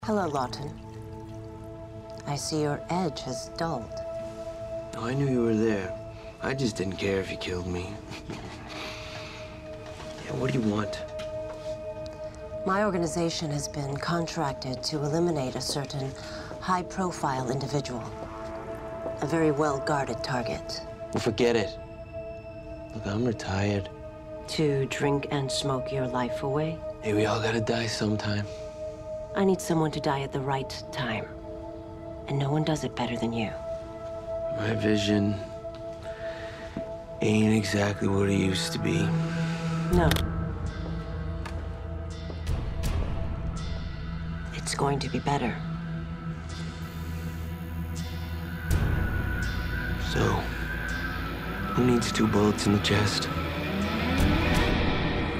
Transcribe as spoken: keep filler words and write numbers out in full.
Hello, Lawton. I see your edge has dulled. Oh, I knew you were there. I just didn't care if you killed me. Yeah, what do you want? My organization has been contracted to eliminate a certain high-profile individual. A very well-guarded target. Well, forget it. Look, I'm retired. To drink and smoke your life away? Hey, we all gotta die sometime. I need someone to die at the right time. And no one does it better than you. My vision ain't exactly what it used to be. No. It's going to be better. So, who needs two bullets in the chest?